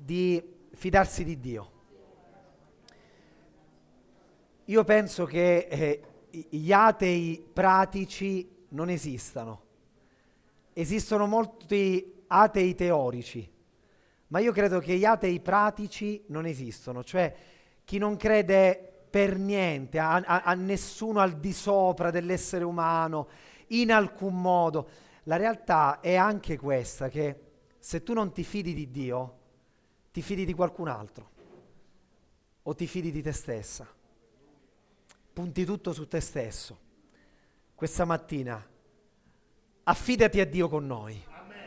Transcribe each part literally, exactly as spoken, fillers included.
di fidarsi di Dio. Io penso che eh, gli atei pratici non esistano. Esistono molti atei teorici, ma io credo che gli atei pratici non esistono, cioè chi non crede per niente a, a, a nessuno al di sopra dell'essere umano, in alcun modo. La realtà è anche questa, che se tu non ti fidi di Dio, ti fidi di qualcun altro o ti fidi di te stessa. Punti tutto su te stesso. Questa mattina affidati a Dio con noi.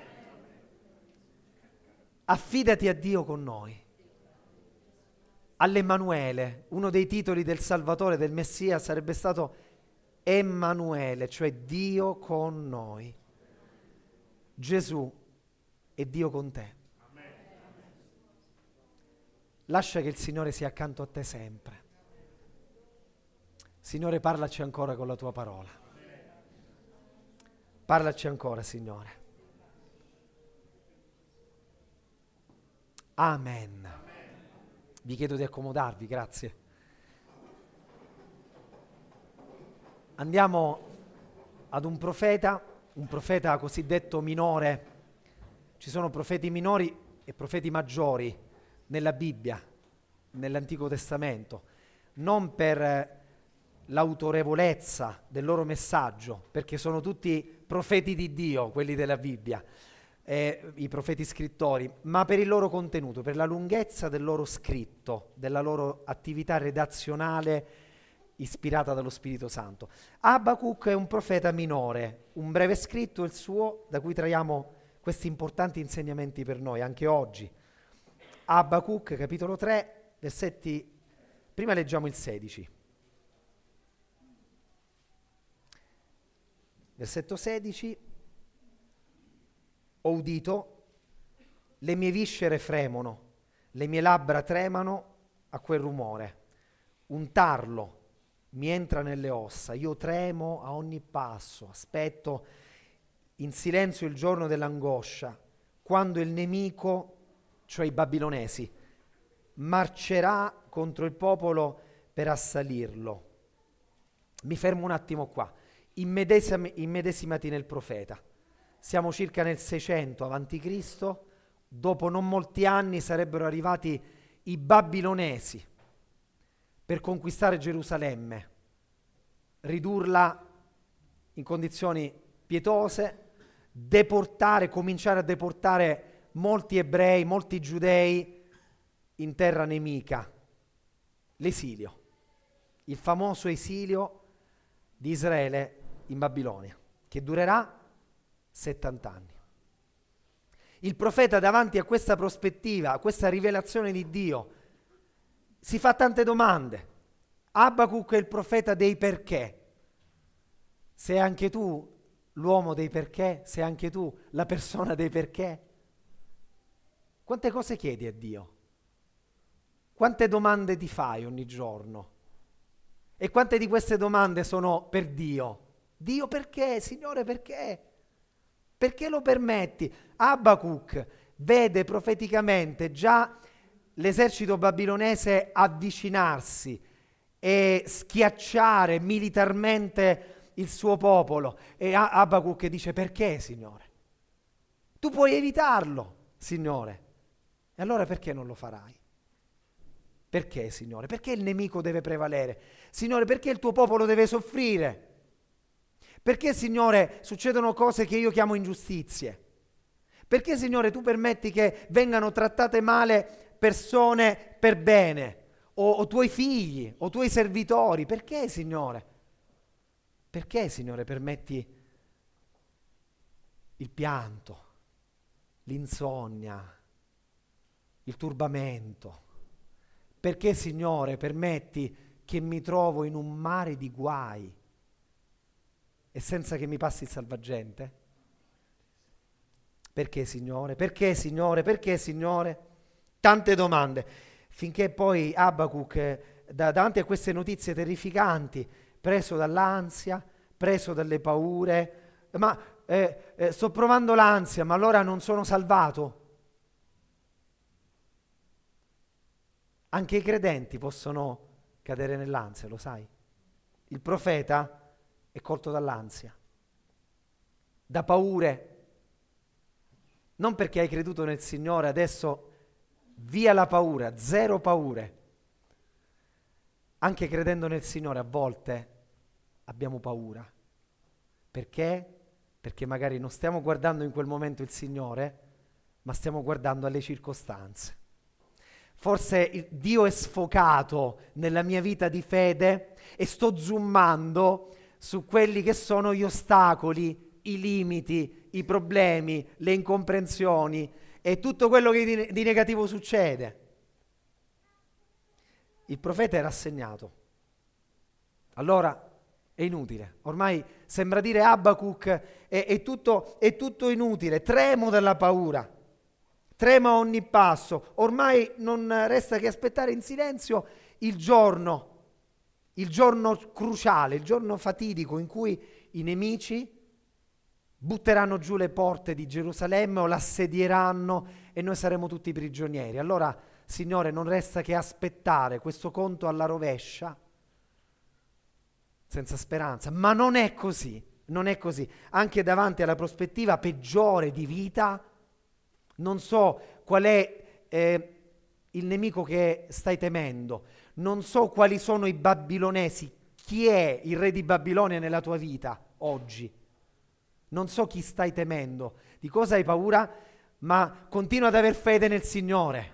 Affidati a Dio con noi. All'Emmanuele, uno dei titoli del Salvatore, del Messia, sarebbe stato Emmanuele, cioè Dio con noi. Gesù è Dio con te. Lascia che il Signore sia accanto a te sempre. Signore, parlaci ancora con la tua parola. Parlaci ancora, Signore. Amen. Vi chiedo di accomodarvi, grazie. Andiamo ad un profeta, un profeta cosiddetto minore. Ci sono profeti minori e profeti maggiori nella Bibbia, nell'Antico Testamento, non per l'autorevolezza del loro messaggio, perché sono tutti profeti di Dio, quelli della Bibbia, eh, i profeti scrittori, ma per il loro contenuto, per la lunghezza del loro scritto, della loro attività redazionale ispirata dallo Spirito Santo. Abacuc è un profeta minore, un breve scritto il suo, da cui traiamo questi importanti insegnamenti per noi, anche oggi. Abacuc, capitolo tre, versetti, prima leggiamo il sedici. Versetto sedici, ho udito, le mie viscere fremono, le mie labbra tremano a quel rumore. Un tarlo mi entra nelle ossa, io tremo a ogni passo, aspetto in silenzio il giorno dell'angoscia, quando il nemico, cioè i babilonesi, marcerà contro il popolo per assalirlo. Mi fermo un attimo qua. Immedesimi, immedesimati nel profeta. Siamo circa nel seicento avanti Cristo, dopo non molti anni sarebbero arrivati i babilonesi per conquistare Gerusalemme, ridurla in condizioni pietose, deportare, cominciare a deportare molti ebrei, molti giudei in terra nemica. L'esilio, il famoso esilio di Israele in Babilonia, che durerà settanta anni. Il profeta, davanti a questa prospettiva, a questa rivelazione di Dio, si fa tante domande. Abacuc è il profeta dei perché. Sei anche tu l'uomo dei perché? Sei anche tu la persona dei perché? Quante cose chiedi a Dio? Quante domande ti fai ogni giorno? E quante di queste domande sono per Dio? Dio perché? Signore perché? Perché lo permetti? Abacuc vede profeticamente già l'esercito babilonese avvicinarsi e schiacciare militarmente il suo popolo. E Abacuc dice: perché, Signore? Tu puoi evitarlo, Signore. E allora perché non lo farai? Perché, Signore? Perché il nemico deve prevalere? Signore, perché il tuo popolo deve soffrire? Perché, Signore, succedono cose che io chiamo ingiustizie? Perché, Signore, tu permetti che vengano trattate male persone per bene? O, o tuoi figli, o tuoi servitori? Perché, Signore? Perché, Signore, permetti il pianto, l'insonnia, il turbamento? Perché, Signore, permetti che mi trovo in un mare di guai e senza che mi passi il salvagente? Perché, Signore? Perché, Signore? Perché, Signore? Tante domande, finché poi Abacuc, da, davanti a queste notizie terrificanti, preso dall'ansia, preso dalle paure, ma eh, eh, sto provando l'ansia, ma allora non sono salvato? Anche i credenti possono cadere nell'ansia, lo sai? Il profeta è colto dall'ansia, da paure. Non perché hai creduto nel Signore, adesso via la paura, zero paure. Anche credendo nel Signore a volte abbiamo paura. Perché? Perché magari non stiamo guardando in quel momento il Signore, ma stiamo guardando alle circostanze. Forse il Dio è sfocato nella mia vita di fede e sto zoomando su quelli che sono gli ostacoli, i limiti, i problemi, le incomprensioni e tutto quello che di, di negativo succede. Il profeta è rassegnato. Allora è inutile. Ormai sembra dire Abacuc è, è, tutto, è tutto inutile. Tremo dalla paura. Trema a ogni passo. Ormai non resta che aspettare in silenzio il giorno, il giorno cruciale, il giorno fatidico in cui i nemici butteranno giù le porte di Gerusalemme o l'assedieranno e noi saremo tutti prigionieri. Allora, Signore, non resta che aspettare questo conto alla rovescia, senza speranza. Ma non è così, non è così. Anche davanti alla prospettiva peggiore di vita, non so qual è eh, il nemico che stai temendo, non so quali sono i babilonesi, chi è il re di Babilonia nella tua vita oggi. Non so chi stai temendo, di cosa hai paura, ma continua ad aver fede nel Signore.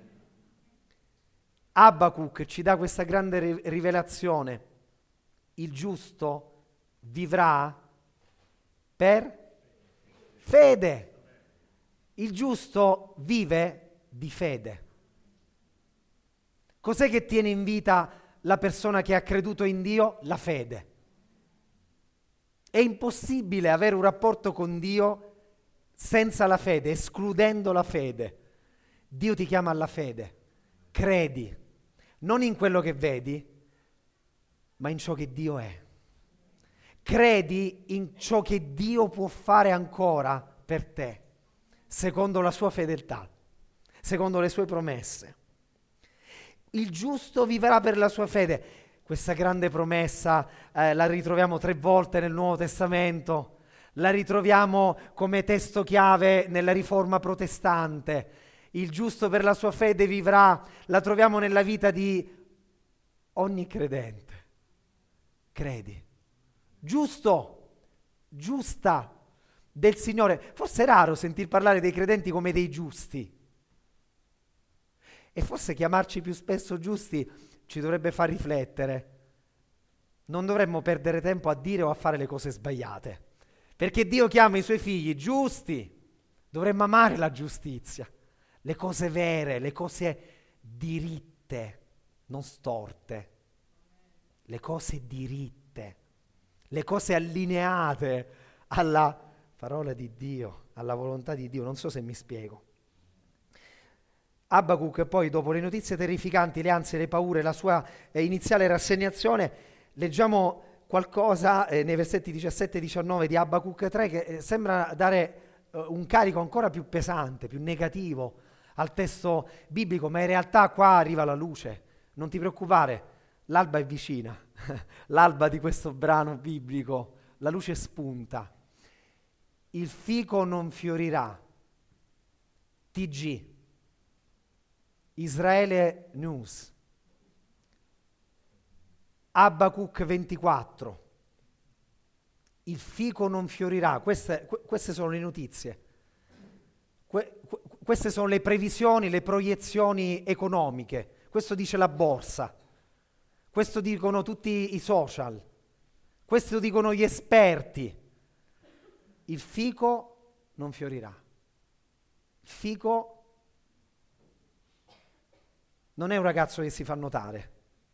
Abacuc ci dà questa grande ri- rivelazione. Il giusto vivrà per fede. Il giusto vive di fede. Cos'è che tiene in vita la persona che ha creduto in Dio? La fede. È impossibile avere un rapporto con Dio senza la fede, escludendo la fede. Dio ti chiama alla fede. Credi, non in quello che vedi, ma in ciò che Dio è. Credi in ciò che Dio può fare ancora per te, secondo la sua fedeltà, secondo le sue promesse. Il giusto vivrà per la sua fede. Questa grande promessa eh, la ritroviamo tre volte nel Nuovo Testamento, la ritroviamo come testo chiave nella Riforma protestante. Il giusto per la sua fede vivrà, la troviamo nella vita di ogni credente. Credi. Giusto, giusta del Signore. Forse è raro sentir parlare dei credenti come dei giusti. E forse chiamarci più spesso giusti ci dovrebbe far riflettere. Non dovremmo perdere tempo a dire o a fare le cose sbagliate, perché Dio chiama i suoi figli giusti. Dovremmo amare la giustizia, le cose vere, le cose diritte, non storte, le cose diritte, le cose allineate alla parola di Dio, alla volontà di Dio. Non so se mi spiego. Abacuc poi, dopo le notizie terrificanti, le ansie, le paure, la sua eh, iniziale rassegnazione, leggiamo qualcosa eh, nei versetti diciassette e diciannove di Abacuc tre che eh, sembra dare eh, un carico ancora più pesante, più negativo al testo biblico, ma in realtà qua arriva la luce. Non ti preoccupare, l'alba è vicina, l'alba di questo brano biblico, la luce spunta. Il fico non fiorirà. T G Israele News, Abacuc ventiquattro, il fico non fiorirà. Queste, queste sono le notizie, que, queste sono le previsioni, le proiezioni economiche, questo dice la borsa, questo dicono tutti i social, questo dicono gli esperti. Il fico non fiorirà. Il fico non è un ragazzo che si fa notare.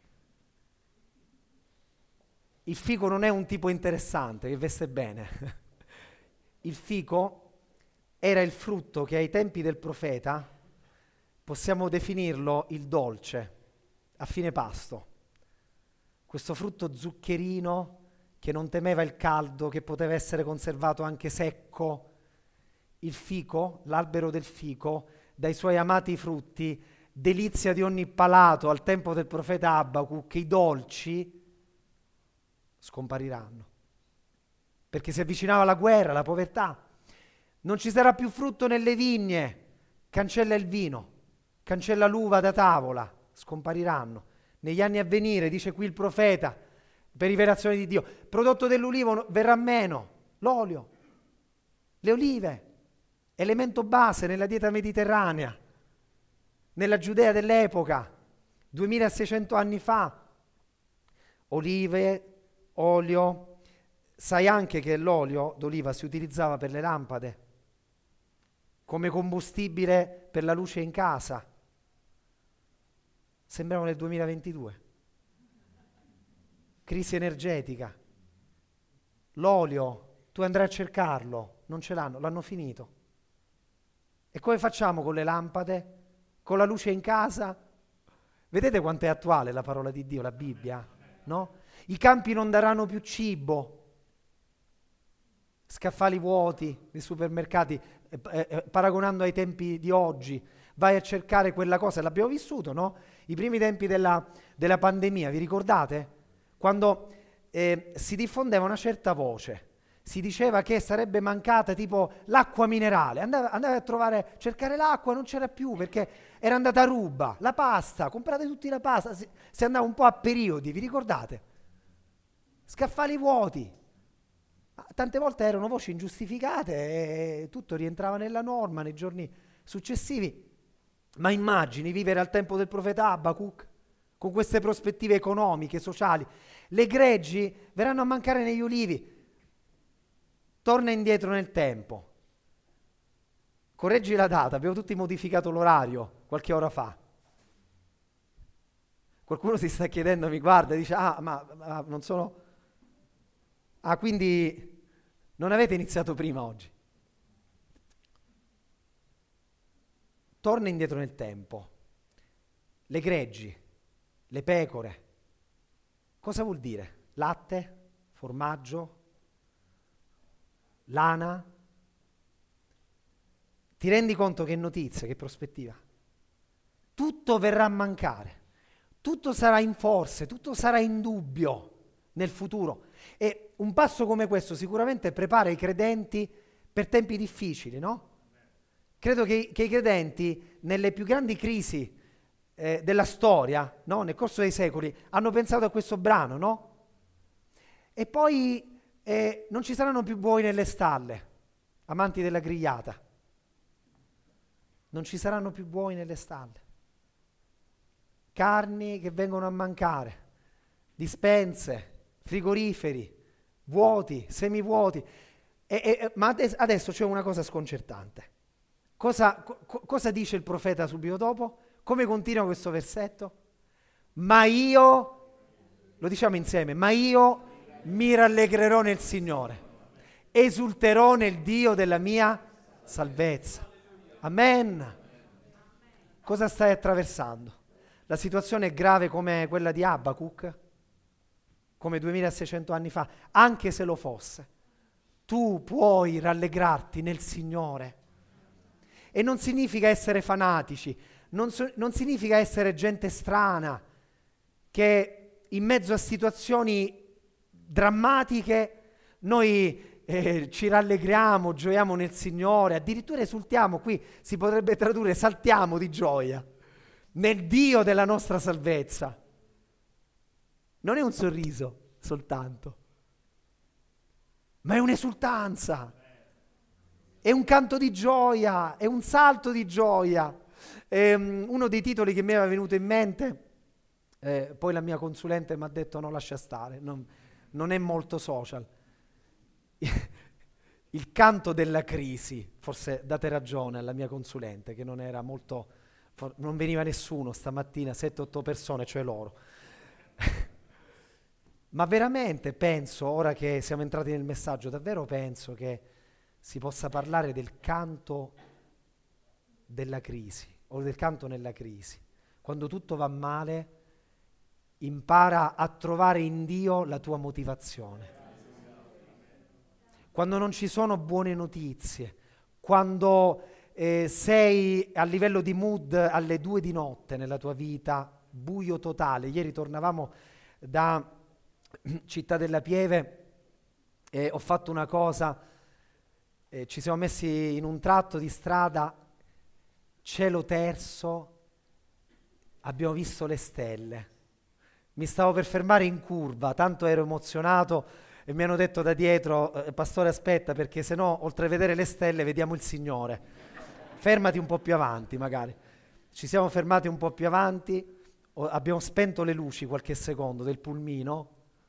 Il fico non è un tipo interessante che veste bene. Il fico era il frutto che ai tempi del profeta possiamo definirlo il dolce, a fine pasto. Questo frutto zuccherino che non temeva il caldo, che poteva essere conservato anche secco. Il fico, l'albero del fico, dai suoi amati frutti, delizia di ogni palato al tempo del profeta Abacuc, i dolci scompariranno. Perché si avvicinava la guerra, la povertà. Non ci sarà più frutto nelle vigne, cancella il vino, cancella l'uva da tavola, scompariranno. Negli anni a venire, dice qui il profeta, per rivelazione di Dio, prodotto dell'ulivo verrà meno, l'olio, le olive, elemento base nella dieta mediterranea, nella Giudea dell'epoca, duemilaseicento anni fa, olive, olio. Sai anche che l'olio d'oliva si utilizzava per le lampade, come combustibile per la luce in casa. Sembriamo nel duemilaventidue. Crisi energetica. L'olio, tu andrai a cercarlo, non ce l'hanno, l'hanno finito. E come facciamo con le lampade? Con la luce in casa? Vedete quanto è attuale la parola di Dio, la Bibbia? No? I campi non daranno più cibo. Scaffali vuoti nei supermercati, eh, eh, paragonando ai tempi di oggi, vai a cercare quella cosa, l'abbiamo vissuto, no? I primi tempi della, della pandemia, vi ricordate? Quando eh, si diffondeva una certa voce, si diceva che sarebbe mancata tipo l'acqua minerale, andava, andava a trovare, cercare l'acqua, non c'era più perché era andata a ruba, la pasta, comprate tutti la pasta, si, si andava un po' a periodi, vi ricordate? Scaffali vuoti. Tante volte erano voci ingiustificate e tutto rientrava nella norma nei giorni successivi. Ma immagini vivere al tempo del profeta Abacuc con queste prospettive economiche, sociali. Le greggi verranno a mancare negli ulivi. Torna indietro nel tempo. Correggi la data, abbiamo tutti modificato l'orario qualche ora fa. Qualcuno si sta chiedendo, mi guarda e dice, ah, ma, ma non sono... Ah, quindi non avete iniziato prima oggi. Torna indietro nel tempo. Le greggi, le pecore. Cosa vuol dire? Latte, formaggio, lana. Ti rendi conto che notizia, che prospettiva? Tutto verrà a mancare. Tutto sarà in forse, tutto sarà in dubbio nel futuro. E un passo come questo sicuramente prepara i credenti per tempi difficili, no? Credo che, che i credenti nelle più grandi crisi eh, della storia, no? Nel corso dei secoli, hanno pensato a questo brano, no? E poi eh, non ci saranno più buoi nelle stalle, amanti della grigliata. Non ci saranno più buoi nelle stalle. Carni che vengono a mancare, dispense, frigoriferi, vuoti, semivuoti. E, e, ma adesso, adesso c'è una cosa sconcertante. Cosa, co, cosa dice il profeta subito dopo? Come continua questo versetto? Ma io, lo diciamo insieme, ma io mi rallegrerò nel Signore, esulterò nel Dio della mia salvezza. Amen. Cosa stai attraversando? La situazione è grave come quella di Abacuc? Come duemilaseicento anni fa, anche se lo fosse, tu puoi rallegrarti nel Signore. E non significa essere fanatici, non, so, non significa essere gente strana, che in mezzo a situazioni drammatiche noi eh, ci rallegriamo, gioiamo nel Signore, addirittura esultiamo, qui si potrebbe tradurre saltiamo di gioia, nel Dio della nostra salvezza. Non è un sorriso soltanto, ma è un'esultanza, è un canto di gioia, è un salto di gioia. E, um, uno dei titoli che mi era venuto in mente, eh, poi la mia consulente mi ha detto no, lascia stare, non, non è molto social. Il canto della crisi, forse date ragione alla mia consulente che non era molto, for- non veniva nessuno stamattina, sette otto persone, cioè loro. Ma veramente penso, ora che siamo entrati nel messaggio, davvero penso che si possa parlare del canto della crisi o del canto nella crisi. Quando tutto va male, impara a trovare in Dio la tua motivazione. Quando non ci sono buone notizie, quando eh, sei a livello di mood alle due di notte nella tua vita, buio totale. Ieri tornavamo da Città della Pieve e ho fatto una cosa, eh, ci siamo messi in un tratto di strada, cielo terso, abbiamo visto le stelle. Mi stavo per fermare in curva, tanto ero emozionato e mi hanno detto da dietro, eh, pastore aspetta perché se no oltre a vedere le stelle vediamo il Signore. Fermati un po' più avanti magari. Ci siamo fermati un po' più avanti, o- abbiamo spento le luci qualche secondo del pulmino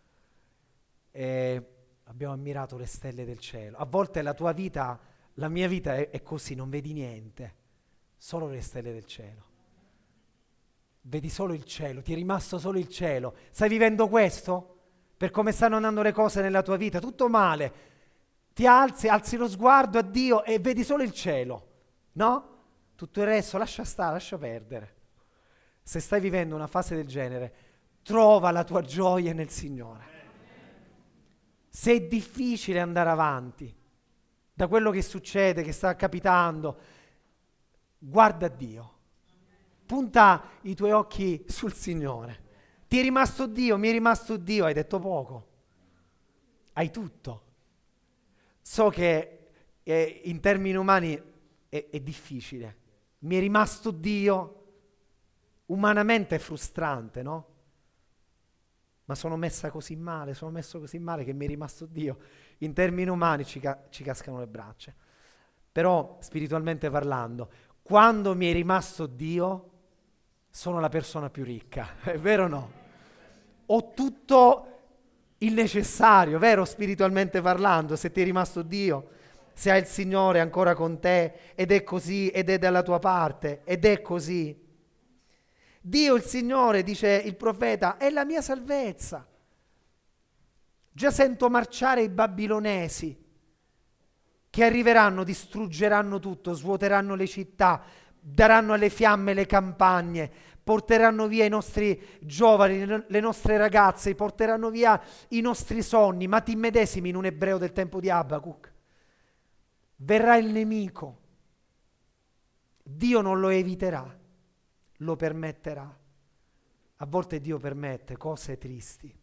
e abbiamo ammirato le stelle del cielo. A volte la tua vita, la mia vita è, è così, non vedi niente, solo le stelle del cielo. Vedi solo il cielo, ti è rimasto solo il cielo. Stai vivendo questo? Per come stanno andando le cose nella tua vita? Tutto male. Ti alzi, alzi lo sguardo a Dio e vedi solo il cielo, no? Tutto il resto lascia stare, lascia perdere. Se stai vivendo una fase del genere, trova la tua gioia nel Signore. Se è difficile andare avanti da quello che succede, che sta capitando, guarda Dio. Punta i tuoi occhi sul Signore. Ti è rimasto Dio, mi è rimasto Dio, hai detto poco. Hai tutto. So che eh, in termini umani è, è difficile. Mi è rimasto Dio, umanamente è frustrante, no? Ma sono messa così male, sono messo così male che mi è rimasto Dio. In termini umani ci, ca- ci cascano le braccia. Però, spiritualmente parlando, quando mi è rimasto Dio, sono la persona più ricca, è vero o no? Ho tutto il necessario, vero? Spiritualmente parlando, se ti è rimasto Dio, se hai il Signore ancora con te, ed è così, ed è dalla tua parte, ed è così. Dio, il Signore, dice il profeta, è la mia salvezza. Già sento marciare i babilonesi che arriveranno, distruggeranno tutto, svuoteranno le città, daranno alle fiamme le campagne, porteranno via i nostri giovani, le nostre ragazze, porteranno via i nostri sogni, ma ti immedesimi in un ebreo del tempo di Abacuc. Verrà il nemico, Dio non lo eviterà, lo permetterà. A volte Dio permette cose tristi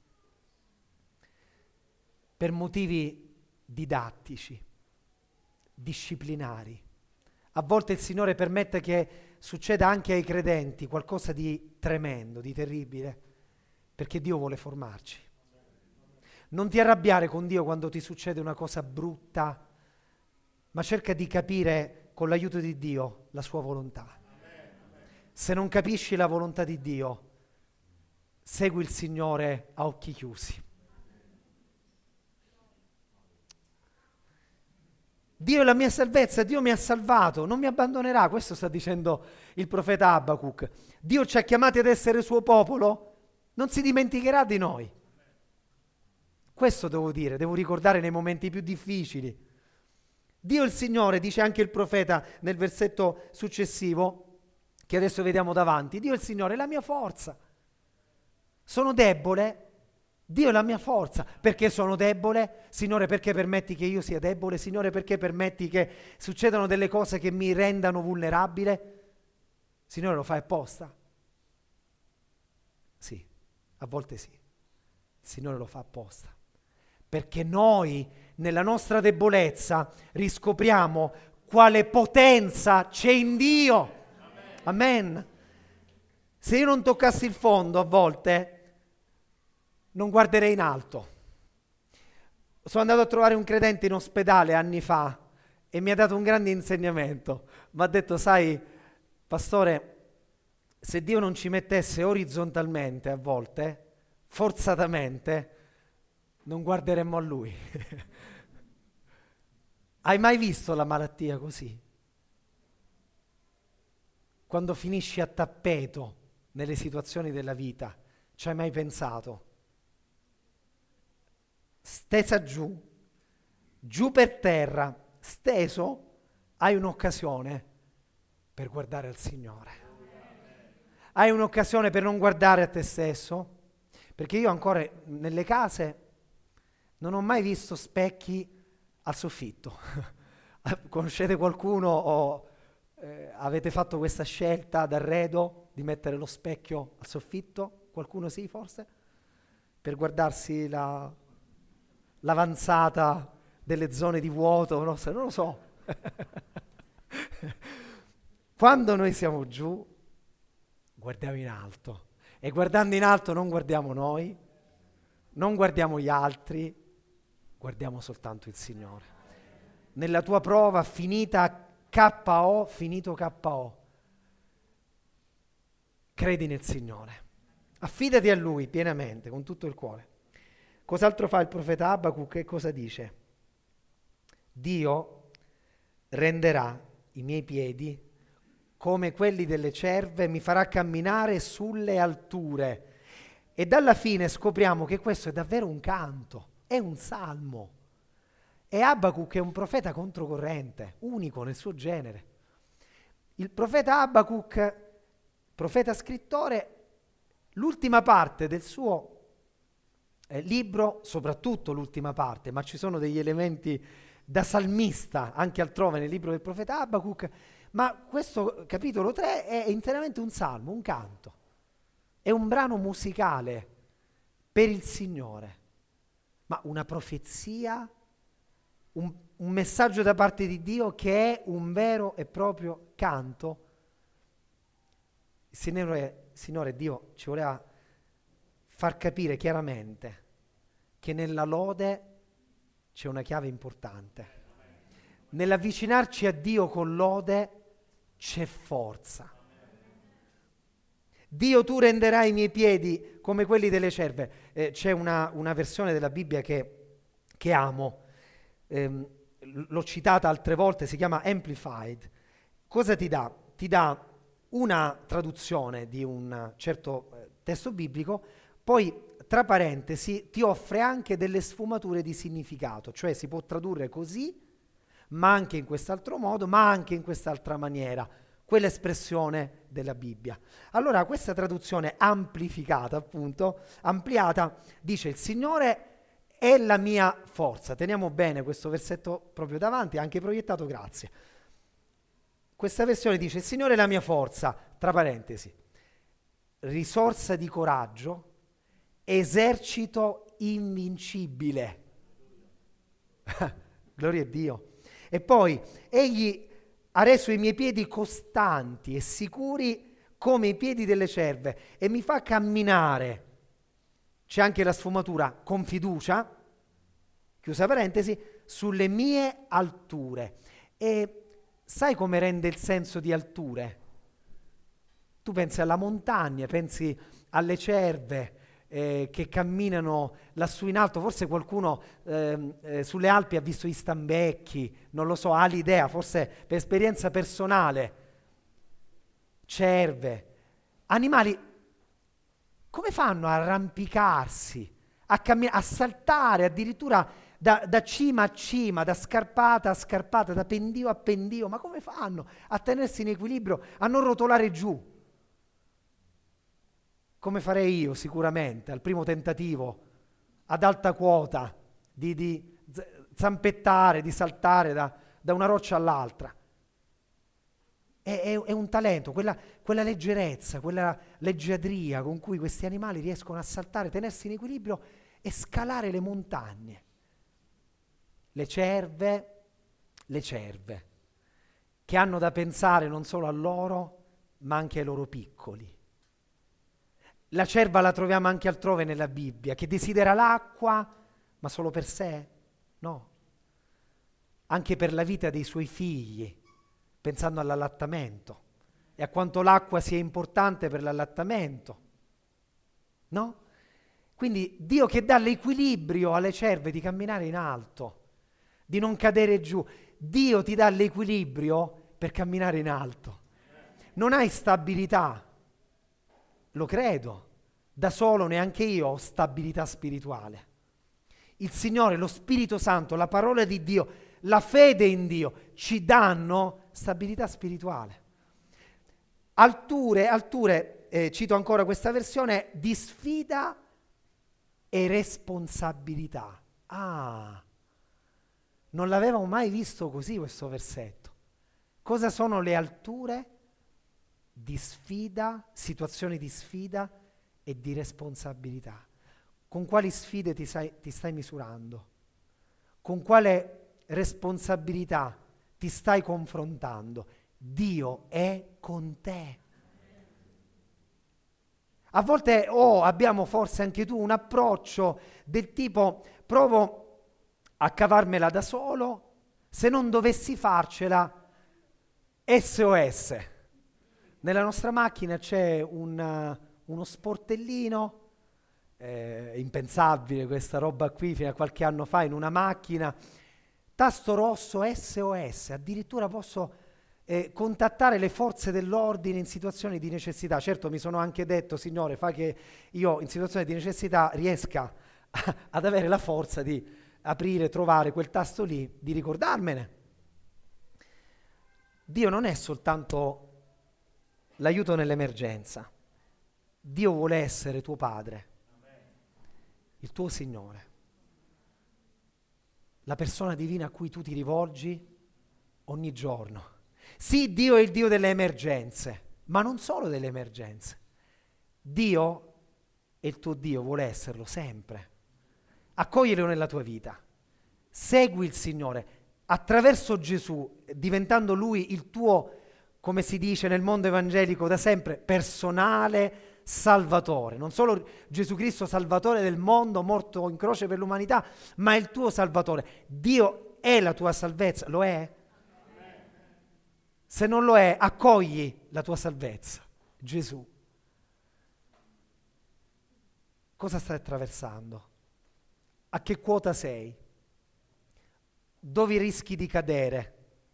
per motivi didattici, disciplinari. A volte il Signore permette che succeda anche ai credenti qualcosa di tremendo, di terribile, perché Dio vuole formarci. Non ti arrabbiare con Dio quando ti succede una cosa brutta, ma cerca di capire con l'aiuto di Dio la sua volontà. Se non capisci la volontà di Dio, segui il Signore a occhi chiusi. Dio è la mia salvezza, Dio mi ha salvato, non mi abbandonerà, questo sta dicendo il profeta Abacuc. Dio ci ha chiamati ad essere suo popolo, non si dimenticherà di noi. Questo devo dire, devo ricordare nei momenti più difficili. Dio il Signore, dice anche il profeta nel versetto successivo, che adesso vediamo davanti, Dio il Signore è la mia forza. Sono debole, Dio è la mia forza. Perché sono debole? Signore, perché permetti che io sia debole? Signore, perché permetti che succedano delle cose che mi rendano vulnerabile? Signore, lo fai apposta? Sì, a volte sì. Il Signore lo fa apposta. Perché noi, nella nostra debolezza, riscopriamo quale potenza c'è in Dio. Amen. Amen. Se io non toccassi il fondo a volte, non guarderei in alto. Sono andato a trovare un credente in ospedale anni fa e mi ha dato un grande insegnamento. Mi ha detto, sai, pastore, se Dio non ci mettesse orizzontalmente a volte, forzatamente, non guarderemmo a Lui. Hai mai visto la malattia così? Quando finisci a tappeto nelle situazioni della vita, ci hai mai pensato? Stesa giù, giù per terra, steso, hai un'occasione per guardare al Signore. Hai un'occasione per non guardare a te stesso, perché io ancora nelle case non ho mai visto specchi al soffitto. Conoscete qualcuno o Eh, avete fatto questa scelta d'arredo di mettere lo specchio al soffitto? Qualcuno sì, forse? Per guardarsi la, l'avanzata delle zone di vuoto, no? Se non lo so. Quando noi siamo giù, guardiamo in alto. E guardando in alto non guardiamo noi, non guardiamo gli altri, guardiamo soltanto il Signore. Nella tua prova finita K O, finito K O, credi nel Signore. Affidati a Lui pienamente, con tutto il cuore. Cos'altro fa il profeta Abacuc? Che cosa dice? Dio renderà i miei piedi come quelli delle cerve, mi farà camminare sulle alture. E dalla fine scopriamo che questo è davvero un canto, è un salmo. E Abacuc è un profeta controcorrente, unico nel suo genere. Il profeta Abacuc, profeta scrittore, l'ultima parte del suo eh, libro, soprattutto l'ultima parte, ma ci sono degli elementi da salmista anche altrove nel libro del profeta Abacuc, ma questo capitolo tre è interamente un salmo, un canto. È un brano musicale per il Signore, ma una profezia, un, un messaggio da parte di Dio che è un vero e proprio canto. Il Signore, Signore Dio ci voleva far capire chiaramente che nella lode c'è una chiave importante. Nell'avvicinarci a Dio con lode c'è forza. Dio, tu renderai i miei piedi come quelli delle cerve. Eh, c'è una, una versione della Bibbia che, che amo, eh, l'ho citata altre volte, si chiama Amplified. Cosa ti dà? Ti dà una traduzione di un certo eh, testo biblico, poi tra parentesi ti offre anche delle sfumature di significato, cioè si può tradurre così, ma anche in quest'altro modo, ma anche in quest'altra maniera, quell'espressione della Bibbia. Allora questa traduzione amplificata, appunto, ampliata, dice: il Signore è la mia forza. Teniamo bene questo versetto proprio davanti, anche proiettato, grazie. Questa versione dice: il Signore è la mia forza, tra parentesi, risorsa di coraggio, esercito invincibile. Gloria a Dio. E poi, egli ha reso i miei piedi costanti e sicuri come i piedi delle cerve e mi fa camminare. C'è anche la sfumatura con fiducia, chiusa parentesi, sulle mie alture. E sai come rende il senso di alture? Tu pensi alla montagna, pensi alle cerve eh, che camminano lassù in alto. Forse qualcuno eh, eh, sulle Alpi ha visto gli stambecchi, non lo so, ha l'idea, forse per esperienza personale. Cerve, animali, come fanno a arrampicarsi, a, cammin- a saltare addirittura da, da cima a cima, da scarpata a scarpata, da pendio a pendio? Ma come fanno a tenersi in equilibrio, a non rotolare giù? Come farei io sicuramente al primo tentativo, ad alta quota, di, di zampettare, di saltare da, da una roccia all'altra. È, è, è un talento, quella, quella leggerezza, quella leggiadria con cui questi animali riescono a saltare, tenersi in equilibrio e scalare le montagne. Le cerve, le cerve, che hanno da pensare non solo a loro, ma anche ai loro piccoli. La cerva la troviamo anche altrove nella Bibbia, che desidera l'acqua, ma solo per sé? No. Anche per la vita dei suoi figli, pensando all'allattamento e a quanto l'acqua sia importante per l'allattamento. No? Quindi Dio che dà l'equilibrio alle cerve di camminare in alto, di non cadere giù. Dio ti dà l'equilibrio per camminare in alto. Non hai stabilità. Lo credo, da solo neanche io ho stabilità spirituale. Il Signore, lo Spirito Santo, la parola di Dio, la fede in Dio ci danno stabilità spirituale. Alture, alture, eh, cito ancora questa versione, di sfida e responsabilità. Ah, non l'avevo mai visto così questo versetto. Cosa sono le alture di sfida, situazioni di sfida e di responsabilità? Con quali sfide ti, sai, ti stai misurando? Con quale responsabilità ti stai confrontando? Dio è con te. A volte oh, abbiamo forse anche tu un approccio del tipo provo a cavarmela da solo, se non dovessi farcela S O S. Nella nostra macchina c'è un, uno sportellino, eh, impensabile questa roba qui fino a qualche anno fa in una macchina, tasto rosso S O S, addirittura posso eh, contattare le forze dell'ordine in situazioni di necessità. Certo mi sono anche detto, Signore, fa che io in situazioni di necessità riesca a, ad avere la forza di aprire, trovare quel tasto lì, di ricordarmene. Dio non è soltanto l'aiuto nell'emergenza. Dio vuole essere tuo padre, il tuo Signore, la persona divina a cui tu ti rivolgi ogni giorno. Sì, Dio è il Dio delle emergenze, ma non solo delle emergenze. Dio è il tuo Dio, vuole esserlo sempre. Accoglilo nella tua vita. Segui il Signore attraverso Gesù, diventando Lui il tuo, come si dice nel mondo evangelico da sempre, personale Salvatore. Non solo Gesù Cristo Salvatore del mondo, morto in croce per l'umanità, ma il tuo Salvatore. Dio è la tua salvezza, lo è? Se non lo è, accogli la tua salvezza, Gesù. Cosa stai attraversando? A che quota sei? Dove rischi di cadere?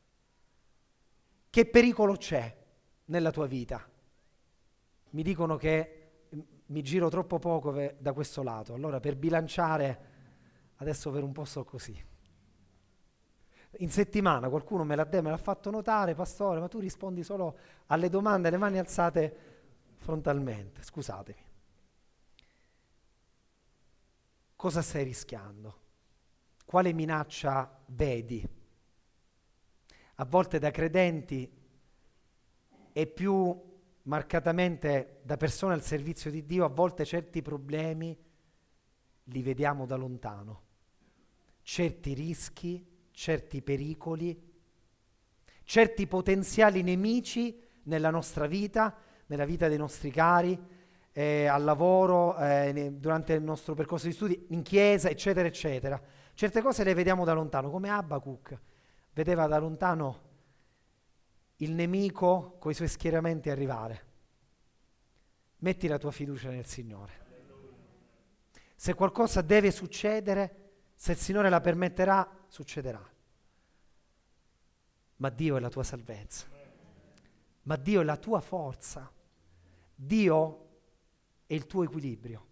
Che pericolo c'è nella tua vita? Mi dicono che mi giro troppo poco ve- da questo lato, allora per bilanciare adesso per un po' sto così. In settimana qualcuno me l'ha, de- me l'ha fatto notare, pastore, ma tu rispondi solo alle domande, le mani alzate frontalmente, scusatemi. Cosa stai rischiando? Quale minaccia vedi? A volte da credenti e più marcatamente da persone al servizio di Dio, a volte certi problemi li vediamo da lontano, certi rischi, certi pericoli, certi potenziali nemici nella nostra vita, nella vita dei nostri cari, eh, al lavoro, eh, ne, durante il nostro percorso di studi, in chiesa, eccetera, eccetera. Certe cose le vediamo da lontano, come Abacuc vedeva da lontano il nemico coi suoi schieramenti arrivare. Metti la tua fiducia nel Signore. Se qualcosa deve succedere, se il Signore la permetterà, succederà. Ma Dio è la tua salvezza. Ma Dio è la tua forza. Dio è il tuo equilibrio.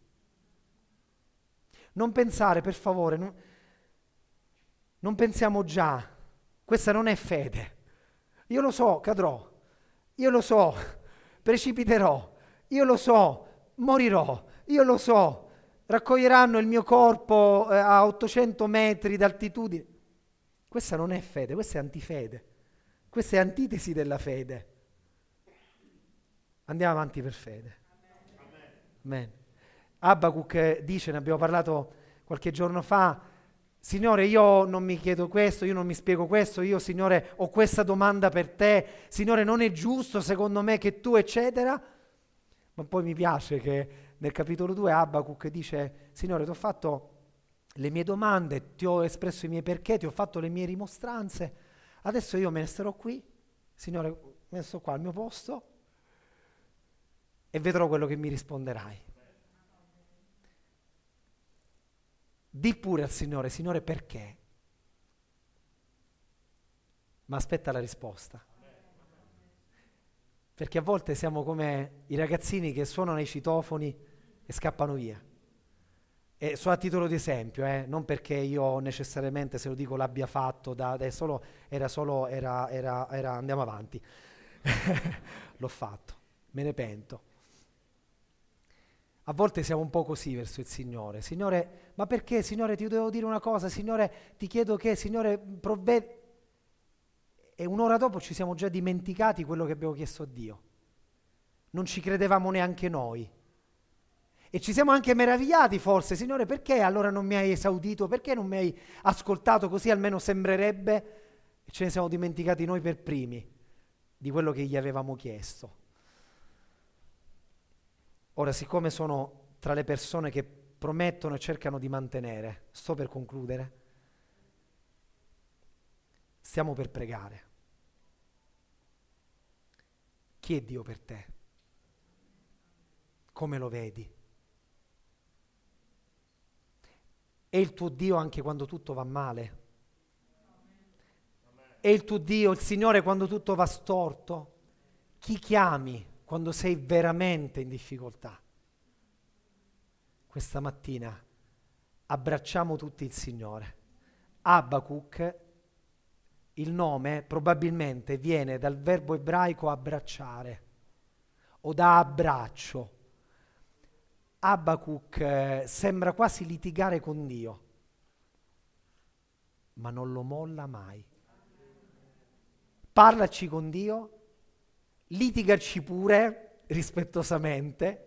Non pensare, per favore, non, non pensiamo già, questa non è fede. Io lo so, cadrò. Io lo so, precipiterò. Io lo so, morirò. Io lo so, raccoglieranno il mio corpo eh, a ottocento metri d'altitudine. Questa non è fede, questa è antifede. Questa è antitesi della fede. Andiamo avanti per fede. Amen. Amen. Abacuc dice, ne abbiamo parlato qualche giorno fa, Signore, io non mi chiedo questo, io non mi spiego questo, io, Signore, ho questa domanda per te, Signore, non è giusto secondo me che tu, eccetera. Ma poi mi piace che nel capitolo due Abacuc dice, Signore, ti ho fatto le mie domande, ti ho espresso i miei perché, ti ho fatto le mie rimostranze, adesso io me ne starò qui, Signore, me ne sto qua al mio posto e vedrò quello che mi risponderai. Di pure al Signore, Signore, perché? Ma aspetta la risposta. Perché a volte siamo come i ragazzini che suonano i citofoni e scappano via. E so a titolo di esempio, eh, non perché io necessariamente, se lo dico, l'abbia fatto, da, da solo, era solo, era, era, era, andiamo avanti. L'ho fatto, me ne pento. A volte siamo un po' così verso il Signore. Signore, ma perché? Signore, ti devo dire una cosa. Signore, ti chiedo che, Signore, provvedi. E un'ora dopo ci siamo già dimenticati quello che abbiamo chiesto a Dio. Non ci credevamo neanche noi. E ci siamo anche meravigliati forse, Signore, perché allora non mi hai esaudito? Perché non mi hai ascoltato? Così almeno sembrerebbe. E ce ne siamo dimenticati noi per primi di quello che gli avevamo chiesto. Ora, siccome sono tra le persone che promettono e cercano di mantenere, sto per concludere, stiamo per pregare. Chi è Dio per te? Come lo vedi? È il tuo Dio anche quando tutto va male? È il tuo Dio, il Signore, quando tutto va storto? Chi chiami quando sei veramente in difficoltà? Questa mattina abbracciamo tutti il Signore. Abacuc, il nome probabilmente viene dal verbo ebraico abbracciare o da abbraccio. Abacuc eh, sembra quasi litigare con Dio, ma non lo molla mai. Parlaci con Dio, litigaci pure rispettosamente,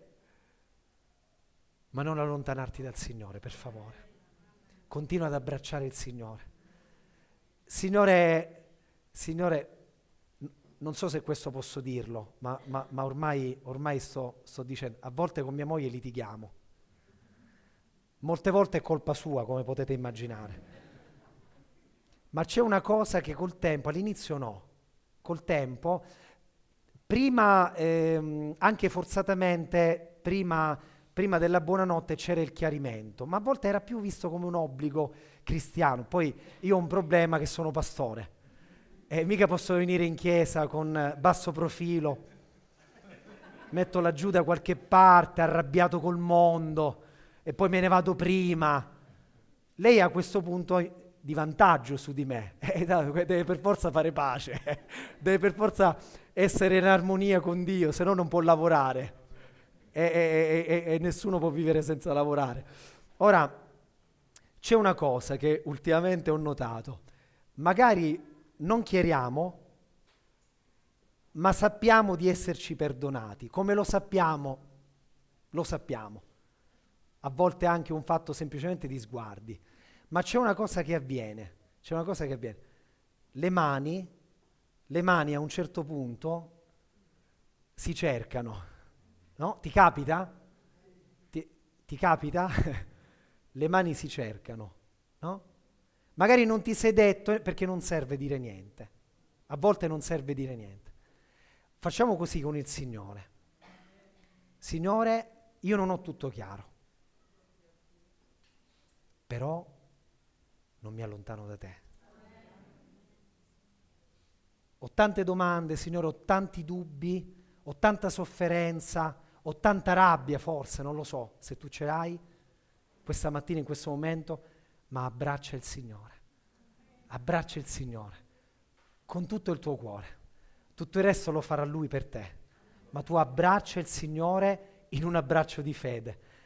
ma non allontanarti dal Signore, per favore. Continua ad abbracciare il Signore. Signore, Signore, n- non so se questo posso dirlo, ma, ma- ma ormai, ormai sto, sto dicendo, a volte con mia moglie litighiamo. Molte volte è colpa sua, come potete immaginare. Ma c'è una cosa che col tempo, all'inizio no, col tempo, prima, ehm, anche forzatamente, prima, prima della buonanotte c'era il chiarimento, ma a volte era più visto come un obbligo cristiano. Poi io ho un problema che sono pastore e mica posso venire in chiesa con basso profilo, metto laggiù da qualche parte, arrabbiato col mondo e poi me ne vado prima. Lei a questo punto di vantaggio su di me, eh, deve per forza fare pace, deve per forza essere in armonia con Dio, se no non può lavorare e, e, e, e nessuno può vivere senza lavorare. Ora, c'è una cosa che ultimamente ho notato, magari non chiariamo, ma sappiamo di esserci perdonati. Come lo sappiamo? Lo sappiamo. A volte è anche un fatto semplicemente di sguardi. Ma c'è una cosa che avviene, c'è una cosa che avviene. Le mani, le mani a un certo punto si cercano, no? Ti capita? Ti, ti capita? Le mani si cercano, no? Magari non ti sei detto perché non serve dire niente. A volte non serve dire niente. Facciamo così con il Signore. Signore, io non ho tutto chiaro, però non mi allontano da te. Ho tante domande, Signore, ho tanti dubbi, ho tanta sofferenza, ho tanta rabbia forse, non lo so se tu ce l'hai questa mattina in questo momento, ma abbraccia il Signore. Abbraccia il Signore con tutto il tuo cuore. Tutto il resto lo farà Lui per te, ma tu abbraccia il Signore in un abbraccio di fede.